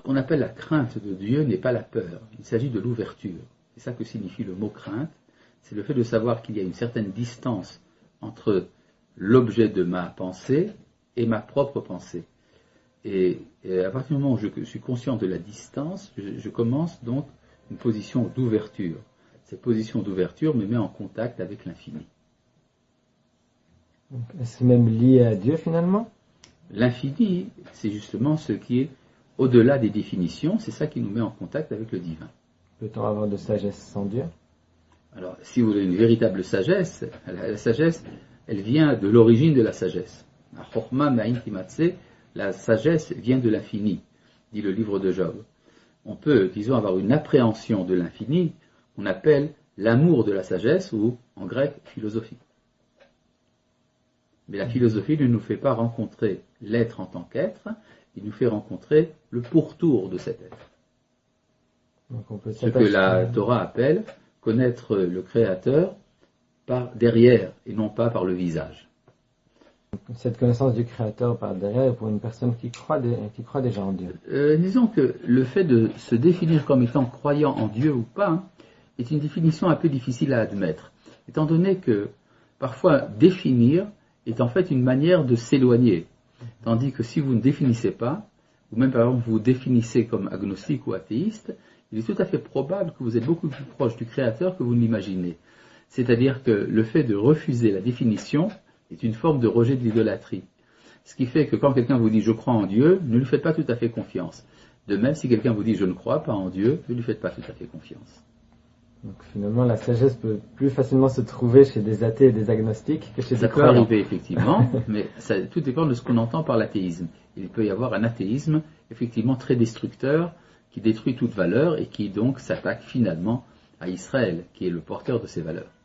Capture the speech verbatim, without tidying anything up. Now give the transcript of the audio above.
qu'on appelle la crainte de Dieu n'est pas la peur, il s'agit de l'ouverture. C'est ça que signifie le mot crainte, c'est le fait de savoir qu'il y a une certaine distance entre l'objet de ma pensée et ma propre pensée. Et, et à partir du moment où je, je suis conscient de la distance, je, je commence donc une position d'ouverture. Cette position d'ouverture me met en contact avec l'infini. Est-ce même lié à Dieu finalement? L'infini, c'est justement ce qui est au-delà des définitions, c'est ça qui nous met en contact avec le divin. Peut-on avoir de sagesse sans Dieu? Alors, si vous avez une véritable sagesse, la, la sagesse, elle vient de l'origine de la sagesse. La chorma ma'in timatse, la sagesse vient de l'infini, dit le livre de Job. On peut, disons, avoir une appréhension de l'infini, qu'on appelle l'amour de la sagesse, ou en grec, philosophie. Mais la philosophie ne nous fait pas rencontrer l'être en tant qu'être, il nous fait rencontrer le pourtour de cet être. Donc on peut Ce que la Torah appelle connaître le Créateur par derrière et non pas par le visage. Cette connaissance du Créateur par derrière est pour une personne qui croit, de, qui croit déjà en Dieu. Euh, disons que le fait de se définir comme étant croyant en Dieu ou pas hein, est une définition un peu difficile à admettre, étant donné que parfois définir est en fait une manière de s'éloigner. Tandis que si vous ne définissez pas, ou même par exemple vous vous définissez comme agnostique ou athéiste, il est tout à fait probable que vous êtes beaucoup plus proche du Créateur que vous ne l'imaginez. C'est-à-dire que le fait de refuser la définition est une forme de rejet de l'idolâtrie. Ce qui fait que quand quelqu'un vous dit « je crois en Dieu », ne lui faites pas tout à fait confiance. De même, si quelqu'un vous dit « je ne crois pas en Dieu », ne lui faites pas tout à fait confiance. Donc finalement, la sagesse peut plus facilement se trouver chez des athées et des agnostiques que chez ça des croyants. Ça peut arriver, effectivement, mais ça, tout dépend de ce qu'on entend par l'athéisme. Il peut y avoir un athéisme, effectivement, très destructeur, qui détruit toute valeur et qui donc s'attaque finalement à Israël, qui est le porteur de ces valeurs.